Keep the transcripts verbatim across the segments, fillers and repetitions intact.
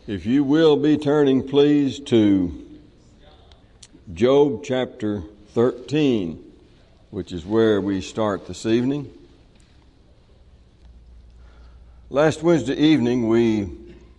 If you will be turning, please, to Job chapter thirteen, which is where we start this evening. Last Wednesday evening, we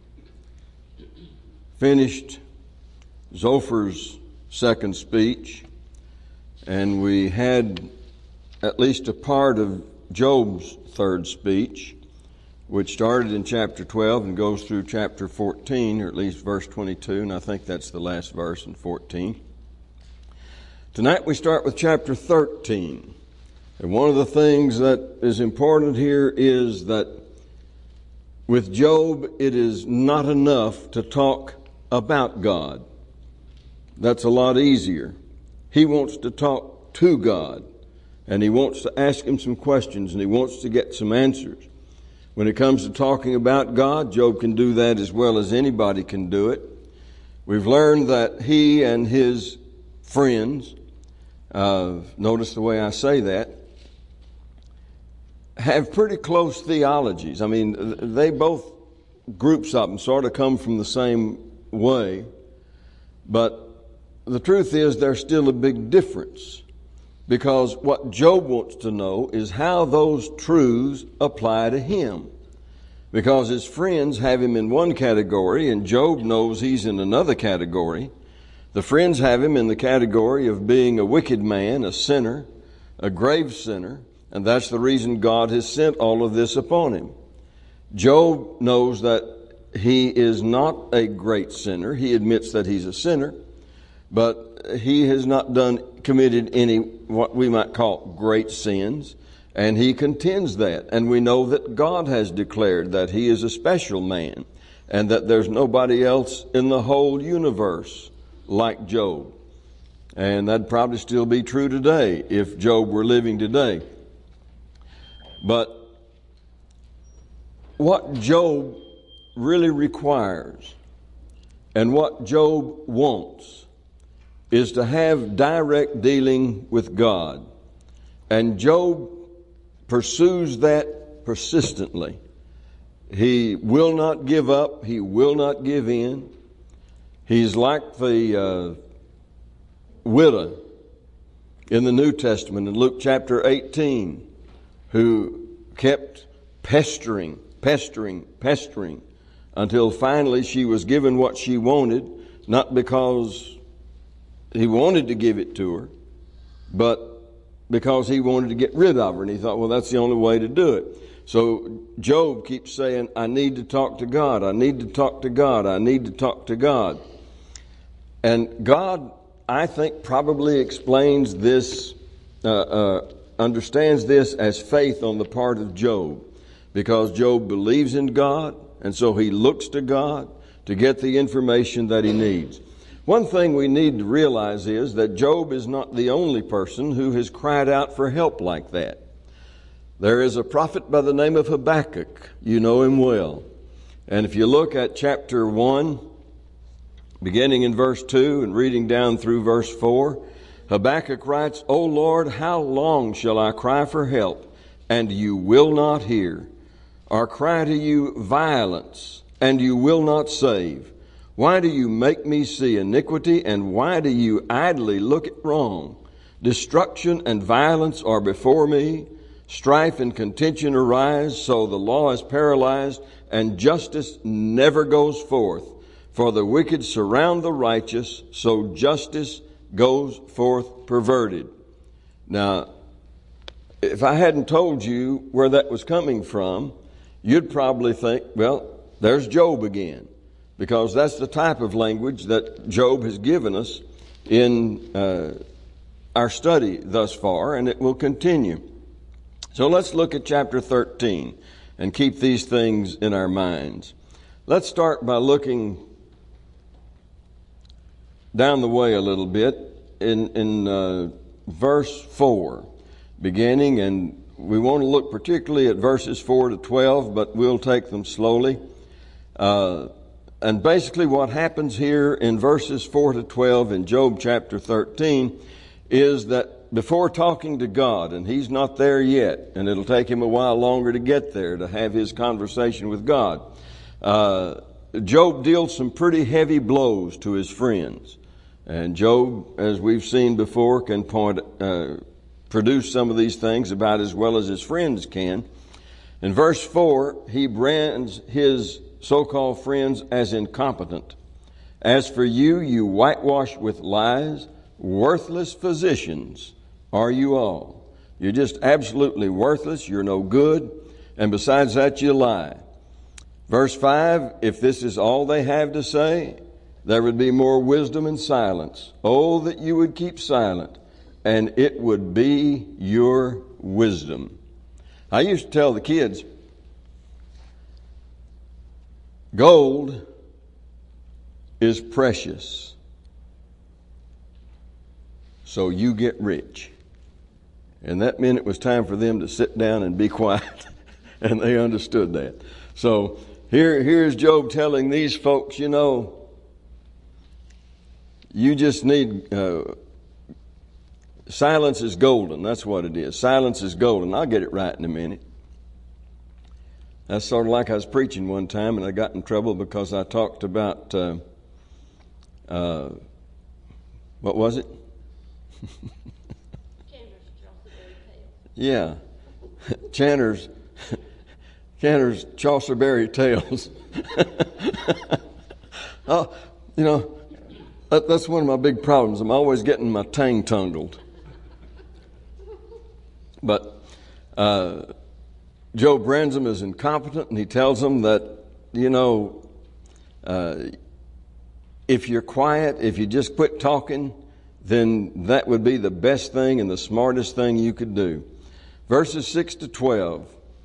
finished Zophar's second speech, and we had at least a part of Job's third speech, which started in chapter twelve and goes through chapter fourteen, or at least verse twenty-two, and I think that's the last verse in fourteen. Tonight we start with chapter thirteen. And one of the things that is important here is that with Job, it is not enough to talk about God. That's a lot easier. He wants to talk to God, and he wants to ask him some questions, and he wants to get some answers. When it comes to talking about God, Job can do that as well as anybody can do it. We've learned that he and his friends, uh, notice the way I say that, have pretty close theologies. I mean, they both, groups of them, sort of come from the same way. But the truth is there's still a big difference. Because what Job wants to know is how those truths apply to him. Because his friends have him in one category and Job knows he's in another category. The friends have him in the category of being a wicked man, a sinner, a grave sinner, and that's the reason God has sent all of this upon him. Job knows that he is not a great sinner. He admits that he's a sinner, but he has not done committed any what we might call great sins, and he contends that. And we know that God has declared that he is a special man and that there's nobody else in the whole universe like Job. And that'd probably still be true today if Job were living today. But what Job really requires and what Job wants is to have direct dealing with God. And Job pursues that persistently. He will not give up. He will not give in. He's like the uh, widow in the New Testament in Luke chapter eighteen, who kept pestering, pestering, pestering until finally she was given what she wanted, not because he wanted to give it to her, but because he wanted to get rid of her. And he thought, well, that's the only way to do it. So Job keeps saying, I need to talk to God. I need to talk to God. I need to talk to God. And God, I think, probably explains this, uh, uh, understands this as faith on the part of Job. Because Job believes in God, and so he looks to God to get the information that he needs. One thing we need to realize is that Job is not the only person who has cried out for help like that. There is a prophet by the name of Habakkuk. You know him well. And if you look at chapter one, beginning in verse two and reading down through verse four, Habakkuk writes, O Lord, how long shall I cry for help, and you will not hear? Or cry to you violence, and you will not save? Why do you make me see iniquity, and why do you idly look at wrong? Destruction and violence are before me. Strife and contention arise, so the law is paralyzed, and justice never goes forth. For the wicked surround the righteous, so justice goes forth perverted. Now, if I hadn't told you where that was coming from, you'd probably think, well, there's Job again. Because that's the type of language that Job has given us in uh, our study thus far, and it will continue. So let's look at chapter thirteen and keep these things in our minds. Let's start by looking down the way a little bit in, in uh, verse four, beginning, and we want to look particularly at verses four to twelve, but we'll take them slowly. Uh, And basically what happens here in verses four to twelve in Job chapter thirteen is that before talking to God, and he's not there yet, and it'll take him a while longer to get there to have his conversation with God, uh, Job deals some pretty heavy blows to his friends. And Job, as we've seen before, can point, uh, produce some of these things about as well as his friends can. In verse four, he brands his so-called friends as incompetent. As for you, you whitewash with lies, worthless physicians are you all. You're just absolutely worthless. You're no good. And besides that, you lie. Verse five, if this is all they have to say, there would be more wisdom in silence. Oh, that you would keep silent, and it would be your wisdom. I used to tell the kids, gold is precious, so you get rich. And that meant it was time for them to sit down and be quiet, and they understood that. So here, here's Job telling these folks, you know, you just need, uh, silence is golden. That's what it is. Silence is golden. I'll get it right in a minute. That's sort of like I was preaching one time and I got in trouble because I talked about, uh, uh, what was it? Yeah. Chanter's, Chanter's Chaucerberry Tales. Oh, you know, that, that's one of my big problems. I'm always getting my tongue tangled. But uh, Job brands them as incompetent, and he tells them that, you know, uh, if you're quiet, if you just quit talking, then that would be the best thing and the smartest thing you could do. Verses six to twelve.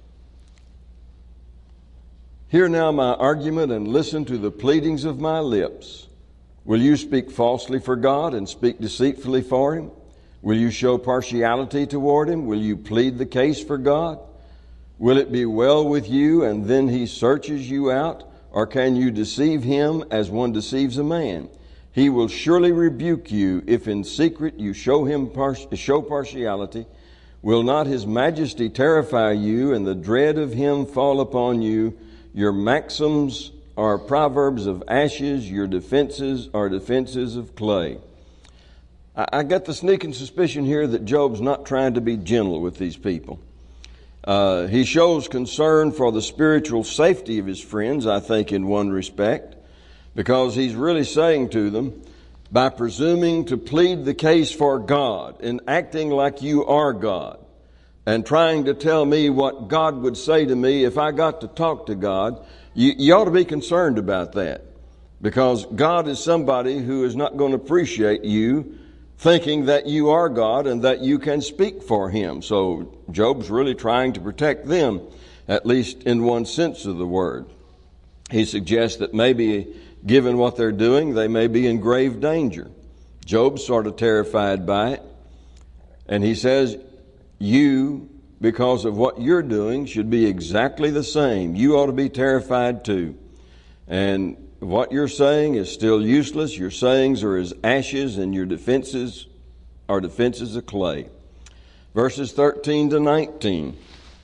Hear now my argument and listen to the pleadings of my lips. Will you speak falsely for God and speak deceitfully for Him? Will you show partiality toward Him? Will you plead the case for God? Will it be well with you and then He searches you out? Or can you deceive Him as one deceives a man? He will surely rebuke you if in secret you show Him par- show partiality. Will not His majesty terrify you and the dread of Him fall upon you? Your maxims are proverbs of ashes, your defenses are defenses of clay. I, I got the sneaking suspicion here that Job's not trying to be gentle with these people. Uh, he shows concern for the spiritual safety of his friends, I think, in one respect, because he's really saying to them, by presuming to plead the case for God and acting like you are God and trying to tell me what God would say to me if I got to talk to God, you, you ought to be concerned about that, because God is somebody who is not going to appreciate you thinking that you are God and that you can speak for Him. So Job's really trying to protect them, at least in one sense of the word. He suggests that maybe given what they're doing, they may be in grave danger. Job's sort of terrified by it. And he says, you, because of what you're doing, should be exactly the same. You ought to be terrified too. And what you're saying is still useless. Your sayings are as ashes, and your defenses are defenses of clay. Verses thirteen to nineteen.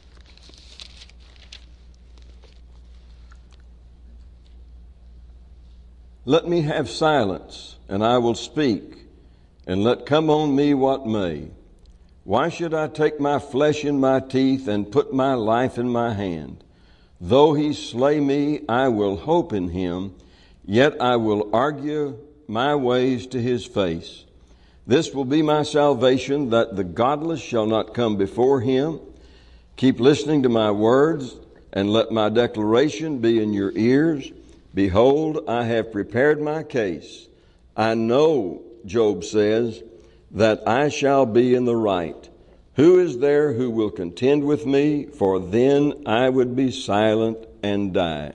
Let me have silence, and I will speak, and let come on me what may. Why should I take my flesh in my teeth and put my life in my hand? Though He slay me, I will hope in Him, yet I will argue my ways to His face. This will be my salvation, that the godless shall not come before Him. Keep listening to my words, and let my declaration be in your ears. Behold, I have prepared my case. I know, Job says, that I shall be in the right. Who is there who will contend with me? For then I would be silent and die.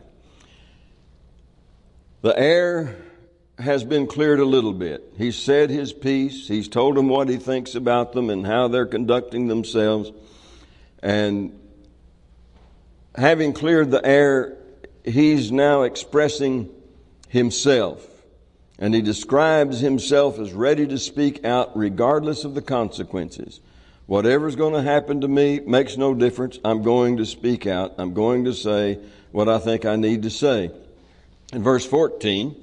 The air has been cleared a little bit. He's said his piece. He's told them what he thinks about them and how they're conducting themselves. And having cleared the air, he's now expressing himself. And he describes himself as ready to speak out regardless of the consequences. Whatever's going to happen to me makes no difference. I'm going to speak out. I'm going to say what I think I need to say. In verse fourteen,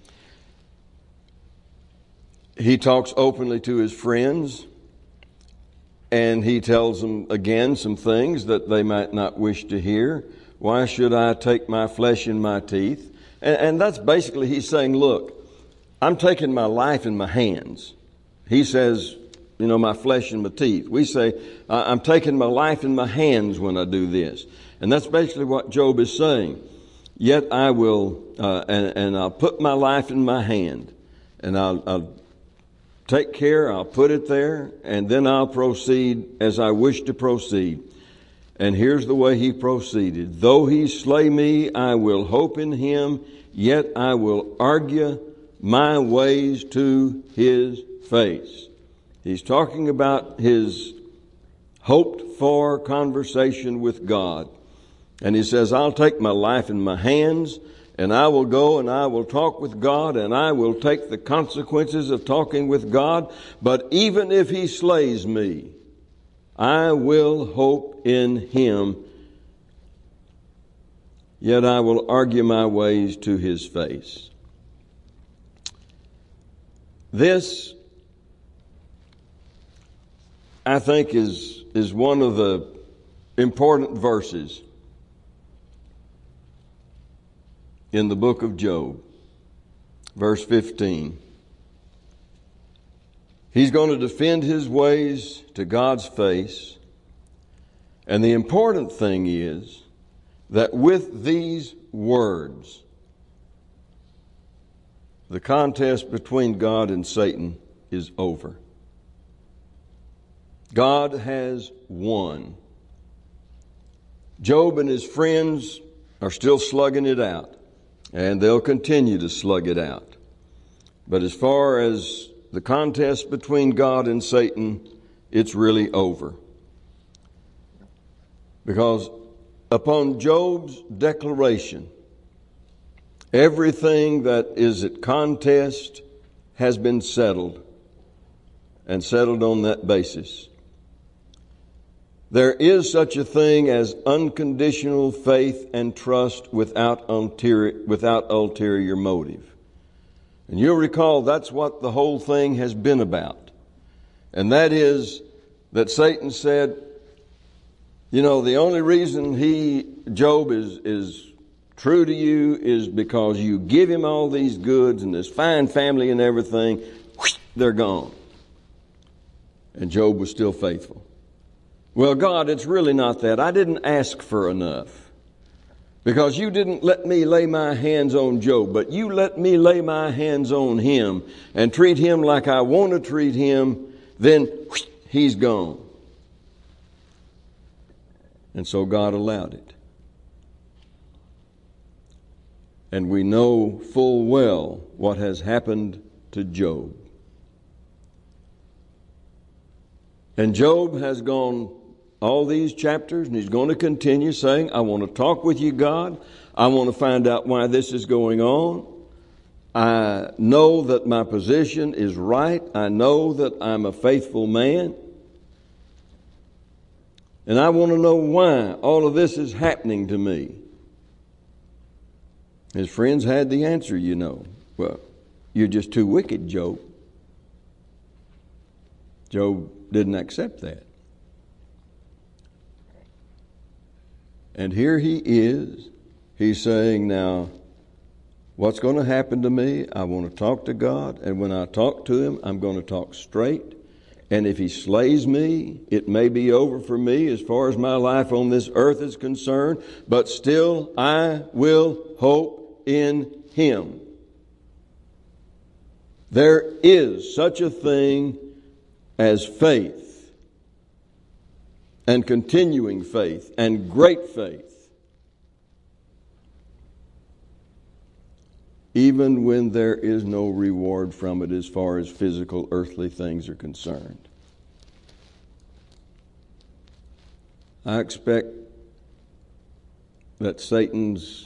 he talks openly to his friends, and he tells them again some things that they might not wish to hear. Why should I take my flesh in my teeth? And, and that's basically he's saying, look, I'm taking my life in my hands. He says, you know, my flesh and my teeth. We say, I'm taking my life in my hands when I do this. And that's basically what Job is saying. Yet I will, uh, and, and I'll put my life in my hand, and I'll, I'll take care, I'll put it there, and then I'll proceed as I wish to proceed. And here's the way he proceeded. Though he slay me, I will hope in him, yet I will argue my ways to his face. He's talking about his hoped for conversation with God. And he says, I'll take my life in my hands, and I will go and I will talk with God, and I will take the consequences of talking with God. But even if he slays me, I will hope in him, yet I will argue my ways to his face. This, I think, is, is one of the important verses in the book of Job. Verse fifteen. He's going to defend his ways to God's face. And the important thing is that with these words, the contest between God and Satan is over. God has won. Job and his friends are still slugging it out, and they'll continue to slug it out. But as far as the contest between God and Satan, it's really over. Because upon Job's declaration, everything that is at contest has been settled, and settled on that basis. There is such a thing as unconditional faith and trust without ulterior, without ulterior motive. And you'll recall that's what the whole thing has been about. And that is that Satan said, you know, the only reason he, Job, is, is true to you is because you give him all these goods and this fine family and everything. Whoosh, they're gone. And Job was still faithful. Well, God, it's really not that. I didn't ask for enough. Because you didn't let me lay my hands on Job, but you let me lay my hands on him and treat him like I want to treat him, then whoosh, he's gone. And so God allowed it. And we know full well what has happened to Job. And Job has gone all these chapters, and he's going to continue saying, I want to talk with you, God. I want to find out why this is going on. I know that my position is right. I know that I'm a faithful man. And I want to know why all of this is happening to me. His friends had the answer, you know. Well, you're just too wicked, Job. Job didn't accept that. And here he is. He's saying, now, what's going to happen to me? I want to talk to God. And when I talk to him, I'm going to talk straight. And if he slays me, it may be over for me as far as my life on this earth is concerned. But still, I will hope in him. There is such a thing as faith. And continuing faith, and great faith, even when there is no reward from it as far as physical, earthly things are concerned. I expect that Satan's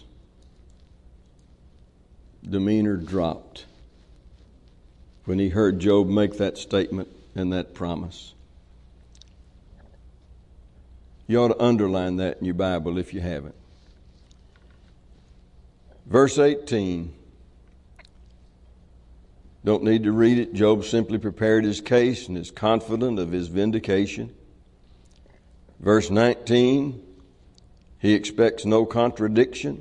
demeanor dropped when he heard Job make that statement and that promise. You ought to underline that in your Bible if you haven't. Verse eighteen. Don't need to read it. Job simply prepared his case and is confident of his vindication. Verse nineteen. He expects no contradiction.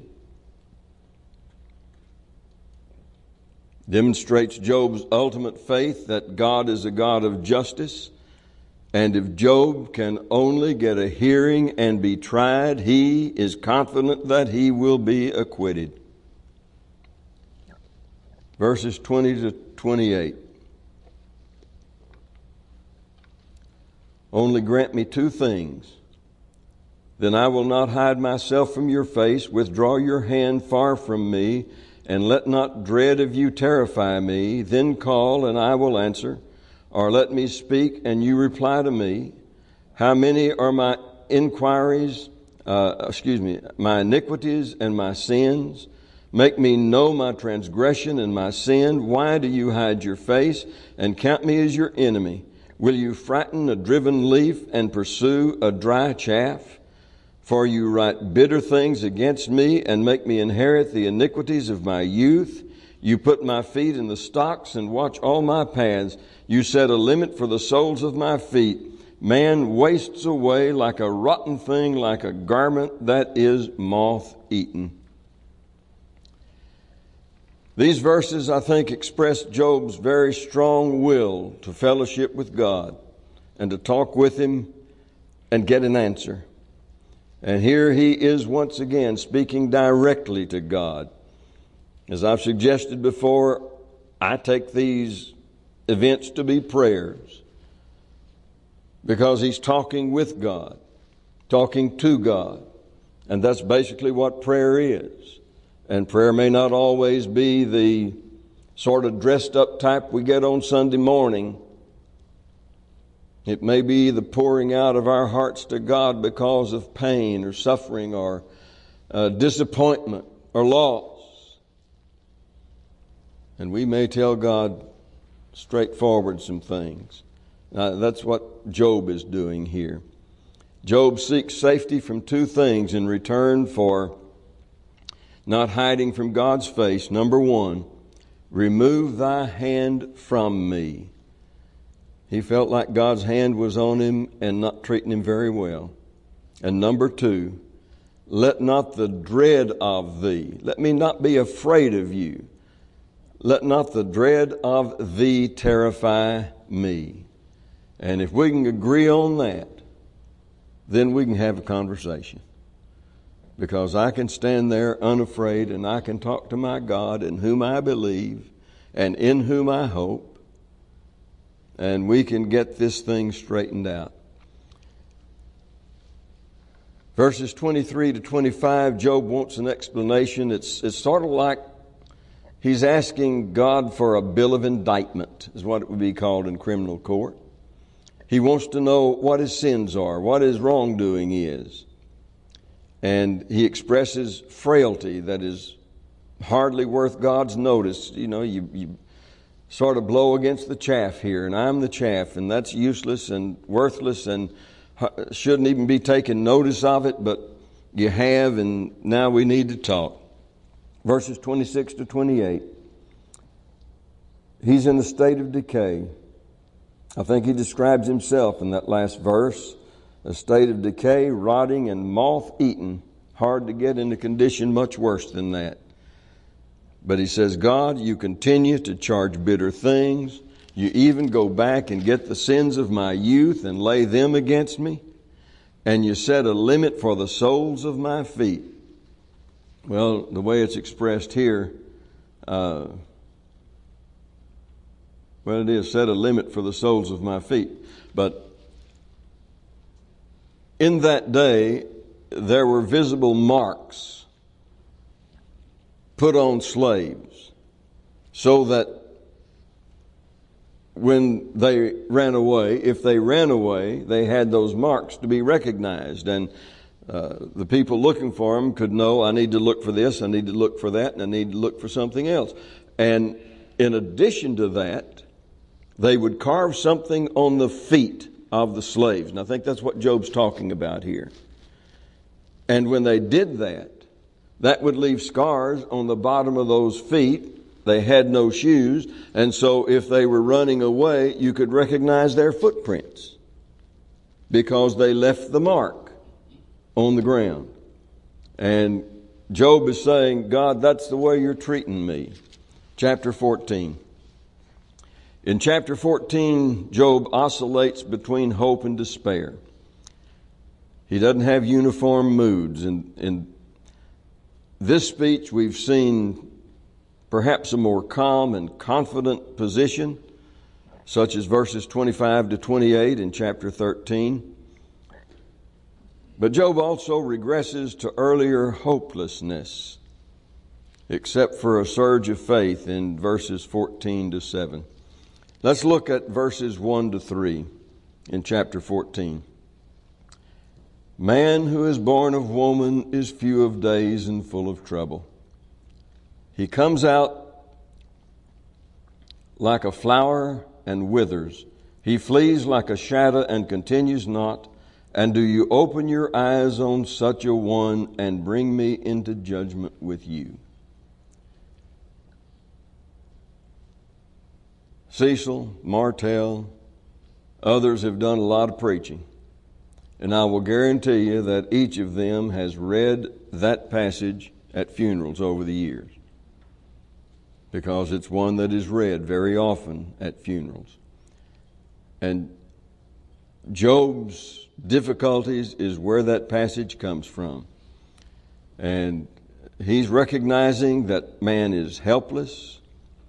Demonstrates Job's ultimate faith that God is a God of justice. And if Job can only get a hearing and be tried, he is confident that he will be acquitted. Verses twenty to twenty-eight. Only grant me two things. Then I will not hide myself from your face. Withdraw your hand far from me, and let not dread of you terrify me. Then call, and I will answer. Or let me speak, and you reply to me. How many are my inquiries, uh, excuse me, my iniquities and my sins? Make me know my transgression and my sin. Why do you hide your face and count me as your enemy? Will you frighten a driven leaf and pursue a dry chaff? For you write bitter things against me and make me inherit the iniquities of my youth. You put my feet in the stocks and watch all my paths. You set a limit for the soles of my feet. Man wastes away like a rotten thing, like a garment that is moth-eaten. These verses, I think, express Job's very strong will to fellowship with God and to talk with Him and get an answer. And here he is once again speaking directly to God. As I've suggested before, I take these events to be prayers because he's talking with God, talking to God. And that's basically what prayer is. And prayer may not always be the sort of dressed up type we get on Sunday morning. It may be the pouring out of our hearts to God because of pain or suffering or uh, disappointment or loss. And we may tell God straightforward some things. Now, that's what Job is doing here. Job seeks safety from two things in return for not hiding from God's face. Number one, remove thy hand from me. He felt like God's hand was on him and not treating him very well. And number two, let not the dread of thee, let me not be afraid of you. Let not the dread of thee terrify me. And if we can agree on that, then we can have a conversation. Because I can stand there unafraid and I can talk to my God in whom I believe and in whom I hope. And we can get this thing straightened out. Verses twenty-three to twenty-five, Job wants an explanation. It's, it's sort of like he's asking God for a bill of indictment, is what it would be called in criminal court. He wants to know what his sins are, what his wrongdoing is. And he expresses frailty that is hardly worth God's notice. You know, you, you sort of blow against the chaff here, and I'm the chaff, and that's useless and worthless and shouldn't even be taken notice of it, but you have, and now we need to talk. Verses twenty-six to twenty-eight. He's in a state of decay. I think he describes himself in that last verse, a state of decay, rotting and moth-eaten. Hard to get into condition much worse than that. But he says, God, you continue to charge bitter things. You even go back and get the sins of my youth and lay them against me. And you set a limit for the soles of my feet. Well, the way it's expressed here, uh, well, it is set a limit for the soles of my feet. But in that day, there were visible marks put on slaves so that when they ran away, if they ran away, they had those marks to be recognized. And uh, the people looking for them could know, I need to look for this, I need to look for that, and I need to look for something else. And in addition to that, they would carve something on the feet of the slaves. And I think that's what Job's talking about here. And when they did that, that would leave scars on the bottom of those feet. They had no shoes, and so if they were running away, you could recognize their footprints because they left the mark on the ground. And Job is saying, God, that's the way you're treating me. Chapter fourteen. In chapter fourteen, Job oscillates between hope and despair. He doesn't have uniform moods. In, in this speech, we've seen perhaps a more calm and confident position, such as verses twenty-five to twenty-eight in chapter thirteen. But Job also regresses to earlier hopelessness, except for a surge of faith in verses fourteen to seven. Let's look at verses one to three in chapter fourteen. Man who is born of woman is few of days and full of trouble. He comes out like a flower and withers. He flees like a shadow and continues not. And do you open your eyes on such a one and bring me into judgment with you? Cecil, Martell, others have done a lot of preaching. And I will guarantee you that each of them has read that passage at funerals over the years, because it's one that is read very often at funerals. And Job's difficulties is where that passage comes from. And he's recognizing that man is helpless.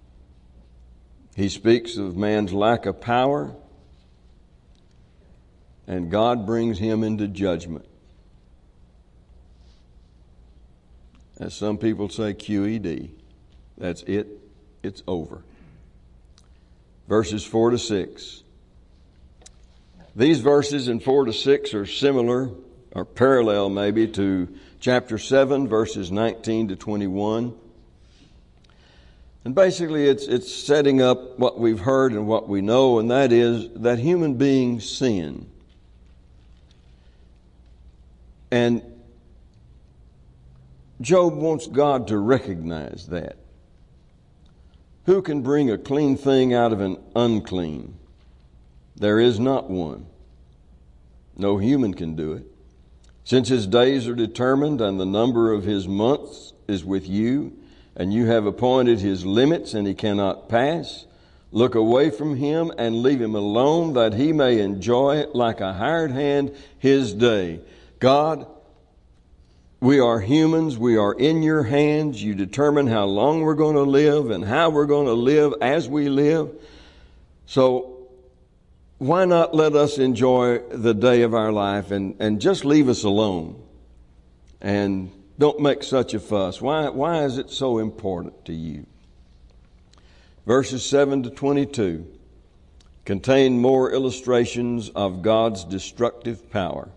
He speaks of man's lack of power, and God brings him into judgment. As some people say, Q E D. That's it. It's over. Verses four to six. These verses in four to six are similar, or parallel maybe, to chapter seven, verses nineteen to twenty-one. And basically it's it's setting up what we've heard and what we know, and that is that human beings sin. And Job wants God to recognize that. Who can bring a clean thing out of an unclean? There is not one. No human can do it. Since his days are determined and the number of his months is with you, and you have appointed his limits and he cannot pass, look away from him and leave him alone, that he may enjoy like a hired hand his day. God, we are humans. We are in your hands. You determine how long we're going to live and how we're going to live as we live. So why not let us enjoy the day of our life and, and just leave us alone? And don't make such a fuss. Why, why is it so important to you? Verses seven to twenty-two contain more illustrations of God's destructive power.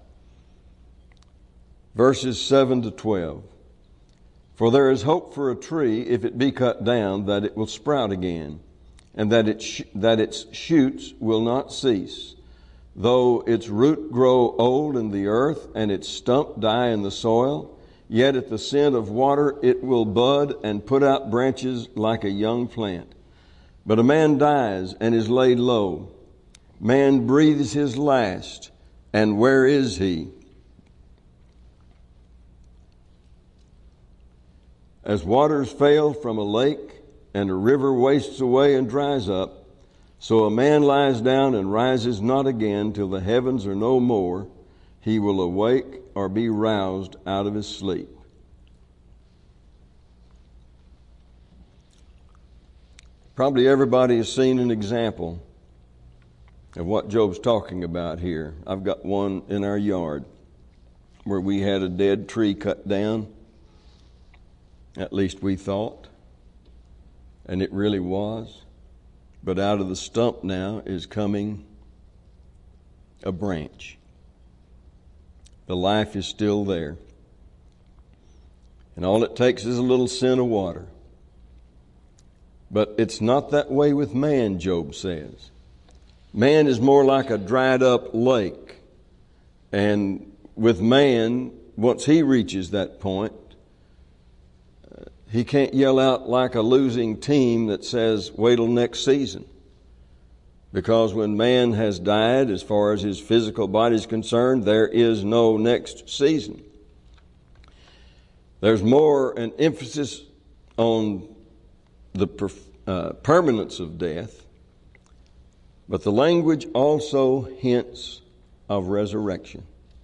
Verses seven to twelve. For there is hope for a tree, if it be cut down, that it will sprout again, and that it sh- that its shoots will not cease. Though its root grow old in the earth, and its stump die in the soil, yet at the scent of water it will bud and put out branches like a young plant. But a man dies and is laid low. Man breathes his last, and where is he? As waters fail from a lake, and a river wastes away and dries up, so a man lies down and rises not again till the heavens are no more. He will awake or be roused out of his sleep. Probably everybody has seen an example of what Job's talking about here. I've got one in our yard where we had a dead tree cut down. At least we thought. And it really was. But out of the stump now is coming a branch. The life is still there. And all it takes is a little scent of water. But it's not that way with man, Job says. Man is more like a dried up lake. And with man, once he reaches that point, he can't yell out like a losing team that says, wait till next season. Because when man has died, as far as his physical body is concerned, there is no next season. There's more an emphasis on the per, uh, permanence of death, but the language also hints of resurrection.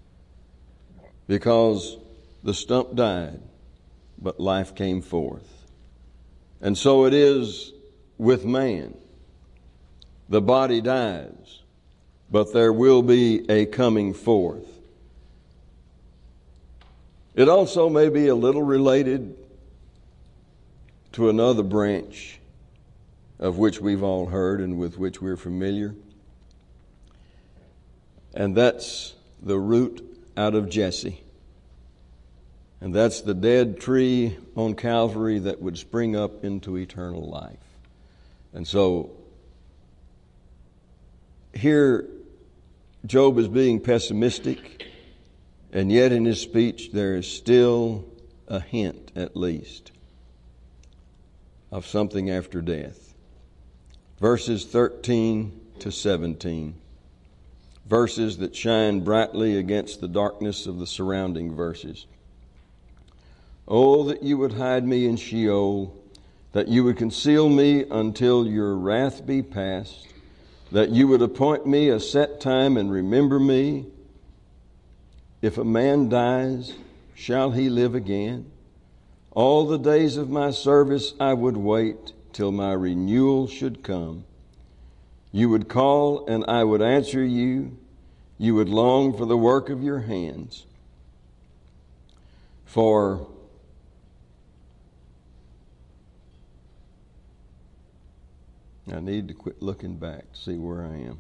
Because the stump died, but life came forth. And so it is with man. The body dies, but there will be a coming forth. It also may be a little related to another branch of which we've all heard and with which we're familiar. And that's the root out of Jesse. And that's the dead tree on Calvary that would spring up into eternal life. And so here Job is being pessimistic, and yet in his speech there is still a hint, at least, of something after death. Verses thirteen to seventeen. Verses that shine brightly against the darkness of the surrounding verses. Oh, that you would hide me in Sheol, that you would conceal me until your wrath be past, that you would appoint me a set time and remember me. If a man dies, shall he live again? All the days of my service I would wait till my renewal should come. You would call and I would answer you. You would long for the work of your hands. For I need to quit looking back to see where I am.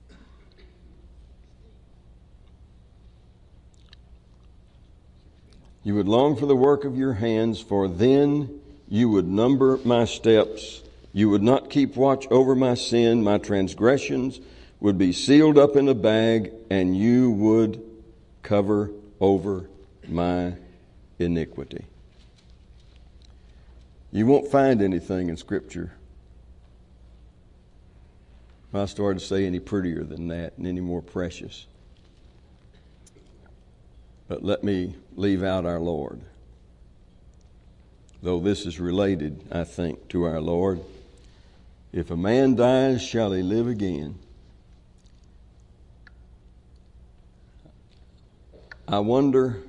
You would long for the work of your hands, for then you would number my steps. You would not keep watch over my sin. My transgressions would be sealed up in a bag, and you would cover over my iniquity. You won't find anything in Scripture, I started to say, any prettier than that and any more precious. But let me leave out our Lord. Though this is related, I think, to our Lord. If a man dies, shall he live again? I wonder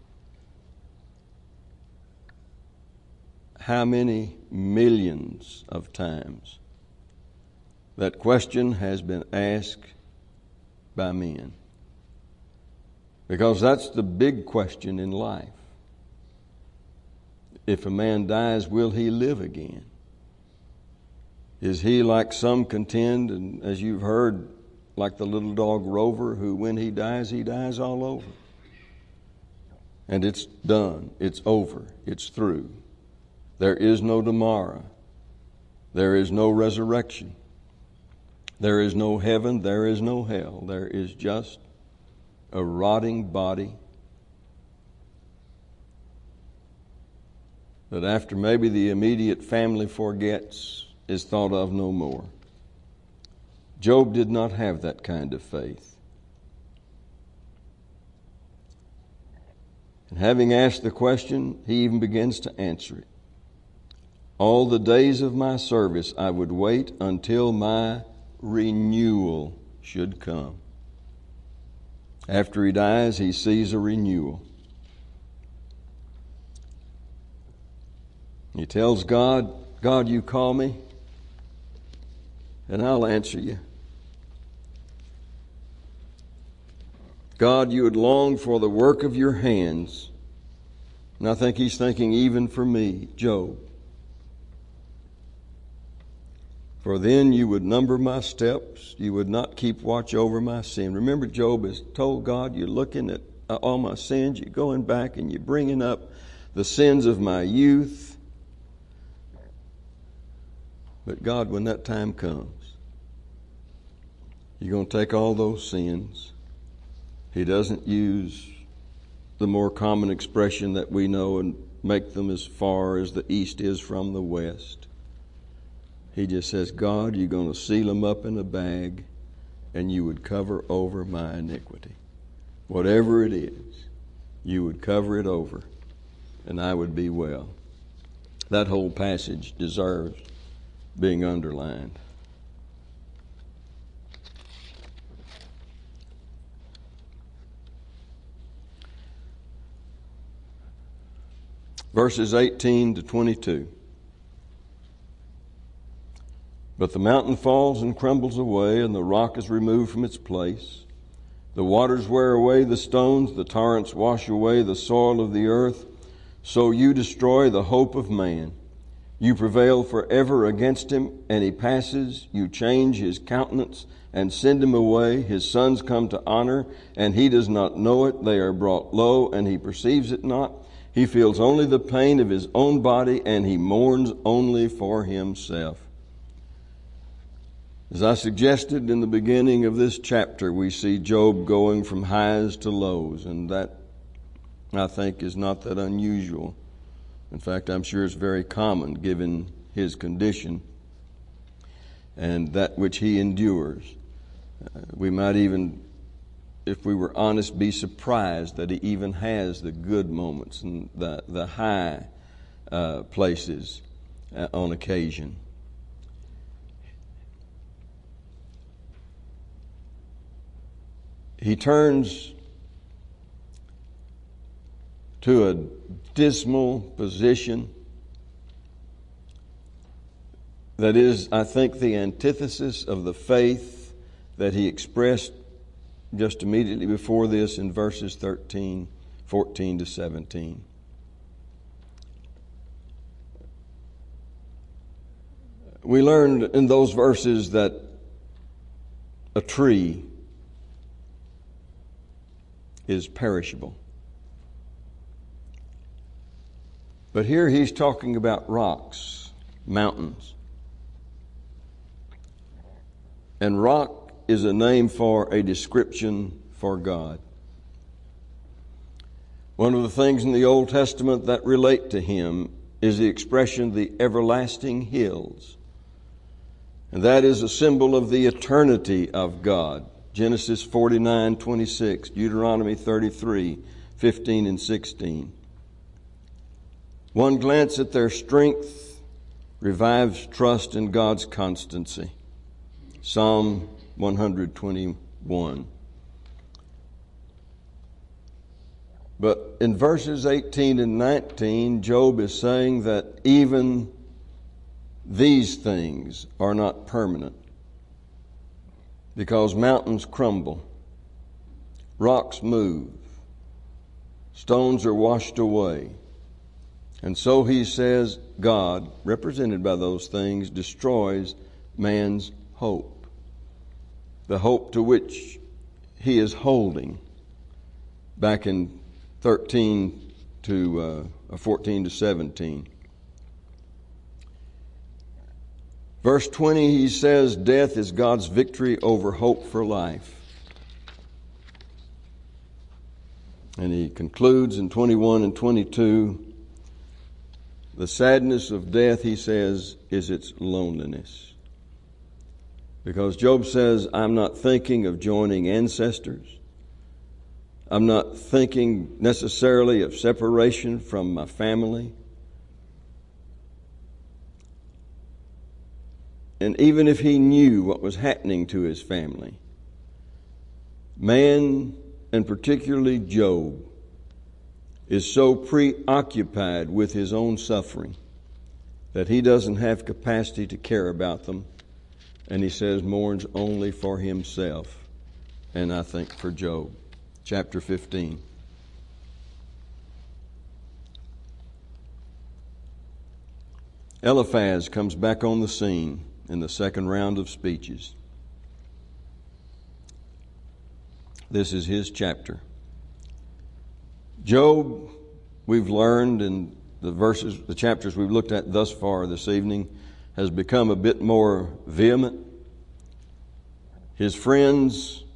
how many millions of times that question has been asked by men. Because that's the big question in life. If a man dies, will he live again? Is he, like some contend, and as you've heard, like the little dog Rover, who when he dies, he dies all over? And it's done. It's over. It's through. There is no tomorrow. There is no resurrection. There is no heaven, there is no hell. There is just a rotting body that after maybe the immediate family forgets, is thought of no more. Job did not have that kind of faith. And having asked the question, he even begins to answer it. All the days of my service I would wait until my renewal should come. After he dies, he sees a renewal. He tells God, God, you call me, and I'll answer you. God, you would long for the work of your hands. And I think he's thinking even for me, Job. For then you would number my steps. You would not keep watch over my sin. Remember, Job has told God, you're looking at all my sins. You're going back and you're bringing up the sins of my youth. But God, when that time comes, you're going to take all those sins. He doesn't use the more common expression that we know and make them as far as the east is from the west. He just says, God, you're going to seal them up in a bag, and you would cover over my iniquity. Whatever it is, you would cover it over, and I would be well. That whole passage deserves being underlined. Verses eighteen to twenty-two. But the mountain falls and crumbles away, and the rock is removed from its place. The waters wear away the stones, the torrents wash away the soil of the earth. So you destroy the hope of man. You prevail forever against him, and he passes. You change his countenance and send him away. His sons come to honor, and he does not know it. They are brought low, and he perceives it not. He feels only the pain of his own body, and he mourns only for himself. As I suggested in the beginning of this chapter, we see Job going from highs to lows, and that, I think, is not that unusual. In fact, I'm sure it's very common given his condition and that which he endures. Uh, we might even, if we were honest, be surprised that he even has the good moments and the, the high uh, places uh, on occasion. He turns to a dismal position that is, I think, the antithesis of the faith that he expressed just immediately before this in verses thirteen, fourteen to seventeen. We learned in those verses that a tree is perishable. But here he's talking about rocks, mountains. And rock is a name for a description for God. One of the things in the Old Testament that relate to him is the expression, the everlasting hills. And that is a symbol of the eternity of God. Genesis forty-nine twenty-six, Deuteronomy thirty-three fifteen and sixteen. One glance at their strength revives trust in God's constancy. Psalm one twenty-one. But in verses eighteen and nineteen, Job is saying that even these things are not permanent, because mountains crumble, rocks move, stones are washed away. And so he says God, represented by those things, destroys man's hope, the hope to which he is holding. Back in thirteen to uh, fourteen to seventeen. Verse twenty, he says, death is God's victory over hope for life. And he concludes in twenty-one and twenty-two, the sadness of death, he says, is its loneliness. Because Job says, I'm not thinking of joining ancestors. I'm not thinking necessarily of separation from my family. And even if he knew what was happening to his family, man, and particularly Job, is so preoccupied with his own suffering that he doesn't have capacity to care about them. And he says mourns only for himself, and I think for Job. Chapter fifteen. Eliphaz comes back on the scene in the second round of speeches. This is his chapter. Job, we've learned in the verses, the chapters we've looked at thus far this evening, has become a bit more vehement. His friends,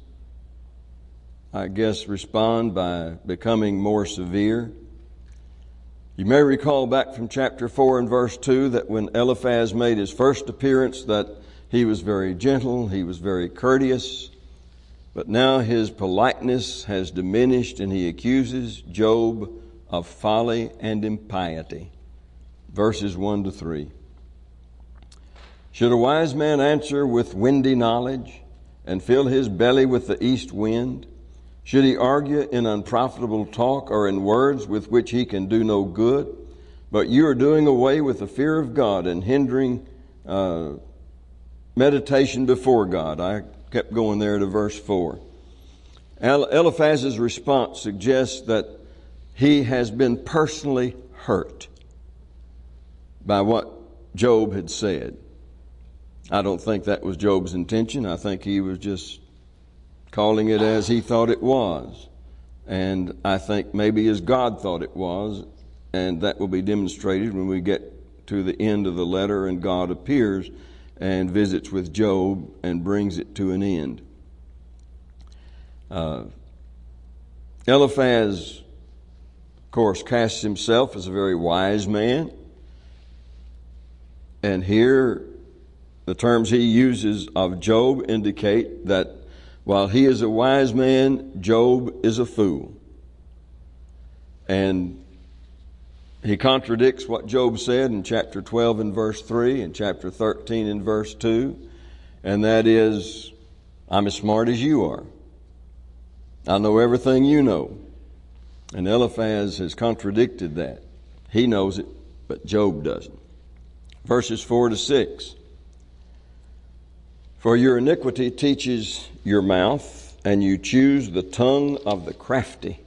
I guess, respond by becoming more severe. You may recall back from chapter four and verse two that when Eliphaz made his first appearance that he was very gentle, he was very courteous, but now his politeness has diminished and he accuses Job of folly and impiety. Verses one to three. Should a wise man answer with windy knowledge and fill his belly with the east wind? Should he argue in unprofitable talk or in words with which he can do no good? But you are doing away with the fear of God and hindering uh, meditation before God. I kept going there to verse four. Eliphaz's response suggests that he has been personally hurt by what Job had said. I don't think that was Job's intention. I think he was just calling it as he thought it was. And I think maybe as God thought it was, and that will be demonstrated when we get to the end of the letter and God appears and visits with Job and brings it to an end. Uh, Eliphaz, of course, casts himself as a very wise man. And here, the terms he uses of Job indicate that while he is a wise man, Job is a fool. And he contradicts what Job said in chapter twelve and verse three and chapter thirteen and verse two. And that is, I'm as smart as you are. I know everything you know. And Eliphaz has contradicted that. He knows it, but Job doesn't. Verses four to six. For your iniquity teaches your mouth, and you choose the tongue of the crafty.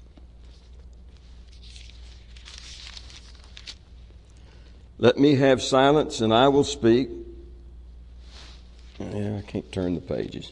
Let me have silence, and I will speak. Yeah, I can't turn the pages.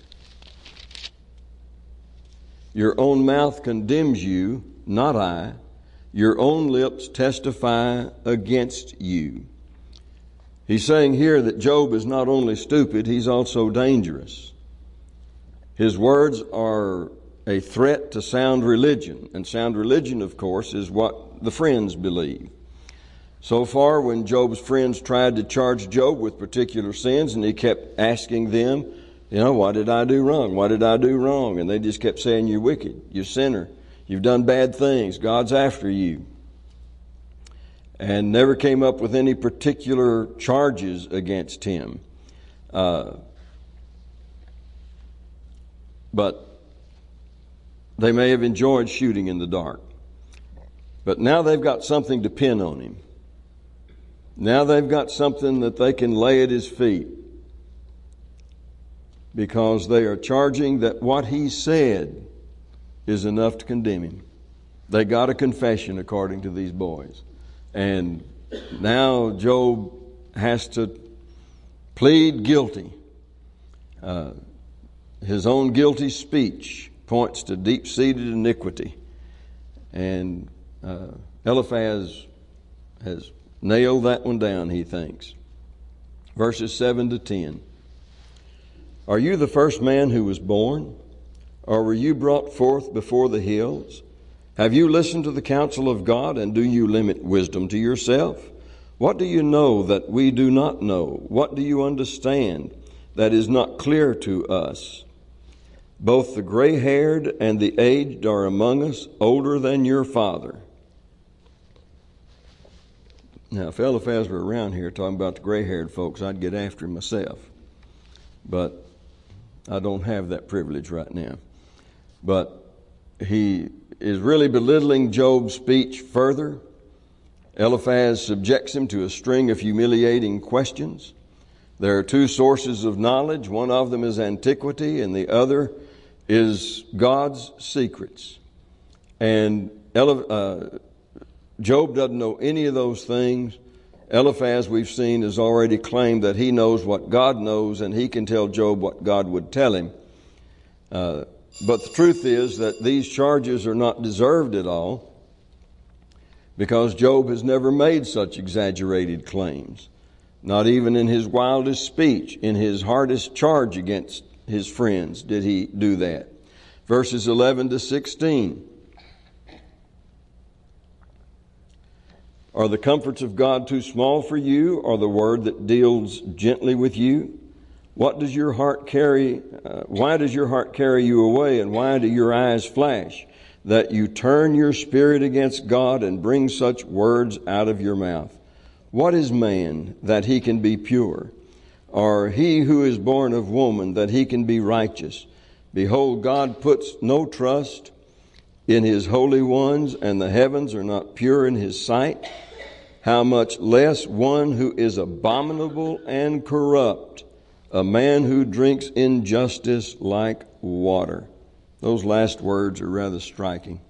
Your own mouth condemns you, not I. Your own lips testify against you. He's saying here that Job is not only stupid, he's also dangerous. His words are a threat to sound religion. And sound religion, of course, is what the friends believe. So far, when Job's friends tried to charge Job with particular sins, and he kept asking them, you know, what did I do wrong? What did I do wrong? And they just kept saying, you're wicked, you're sinner, you've done bad things, God's after you. And never came up with any particular charges against him. Uh, but they may have enjoyed shooting in the dark. But now they've got something to pin on him. Now they've got something that they can lay at his feet. Because they are charging that what he said is enough to condemn him. They got a confession according to these boys. And now Job has to plead guilty. Uh, his own guilty speech points to deep-seated iniquity. And uh, Eliphaz has nailed that one down, he thinks. Verses seven to ten. Are you the first man who was born? Or were you brought forth before the hills? Have you listened to the counsel of God, and do you limit wisdom to yourself? What do you know that we do not know? What do you understand that is not clear to us? Both the gray-haired and the aged are among us, older than your father. Now, if Eliphaz were around here talking about the gray-haired folks, I'd get after him myself. But I don't have that privilege right now. But he is really belittling Job's speech further. Eliphaz subjects him to a string of humiliating questions. There are two sources of knowledge. One of them is antiquity, and the other is God's secrets. And uh, Job doesn't know any of those things. Eliphaz, we've seen, has already claimed that he knows what God knows, and he can tell Job what God would tell him. Uh, but the truth is that these charges are not deserved at all, because Job has never made such exaggerated claims. Not even in his wildest speech, in his hardest charge against his friends, did he do that. Verses eleven to sixteen. Are the comforts of God too small for you, or the word that deals gently with you? What does your heart carry? Uh, why does your heart carry you away, and why do your eyes flash, that you turn your spirit against God and bring such words out of your mouth? What is man that he can be pure, or he who is born of woman that he can be righteous? Behold, God puts no trust in his holy ones, and the heavens are not pure in his sight. How much less one who is abominable and corrupt, a man who drinks injustice like water. Those last words are rather striking.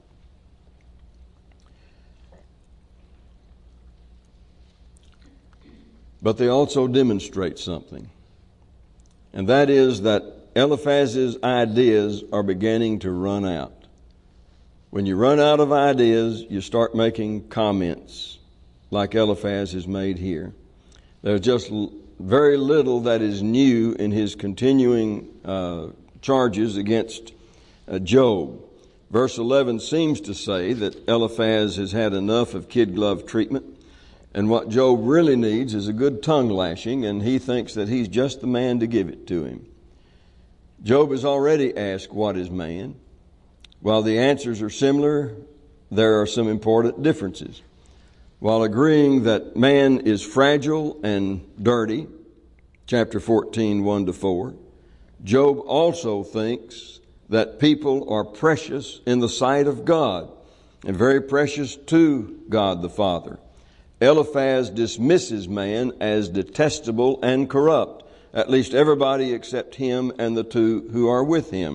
But they also demonstrate something, and that is that Eliphaz's ideas are beginning to run out. When you run out of ideas, you start making comments like Eliphaz has made here. There's just very little that is new in his continuing uh, charges against uh, Job. Verse eleven seems to say that Eliphaz has had enough of kid-glove treatment, and what Job really needs is a good tongue lashing, and he thinks that he's just the man to give it to him. Job has already asked, what is man? While the answers are similar, there are some important differences. While agreeing that man is fragile and dirty, chapter fourteen, one to four, Job also thinks that people are precious in the sight of God and very precious to God the Father. Eliphaz dismisses man as detestable and corrupt, at least everybody except him and the two who are with him.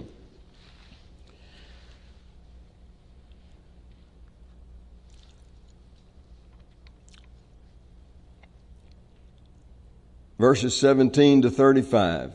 Verses seventeen to thirty-five.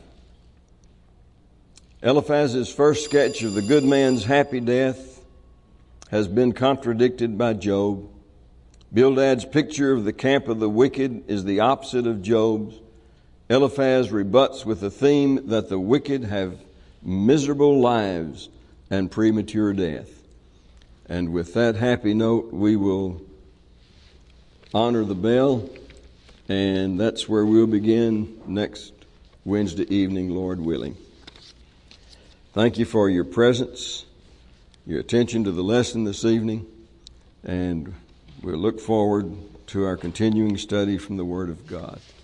Eliphaz's first sketch of the good man's happy death has been contradicted by Job. Bildad's picture of the camp of the wicked is the opposite of Job's. Eliphaz rebuts with the theme that the wicked have miserable lives and premature death. And with that happy note, we will honor the bell. And that's where we'll begin next Wednesday evening, Lord willing. Thank you for your presence, your attention to the lesson this evening, and we'll look forward to our continuing study from the Word of God.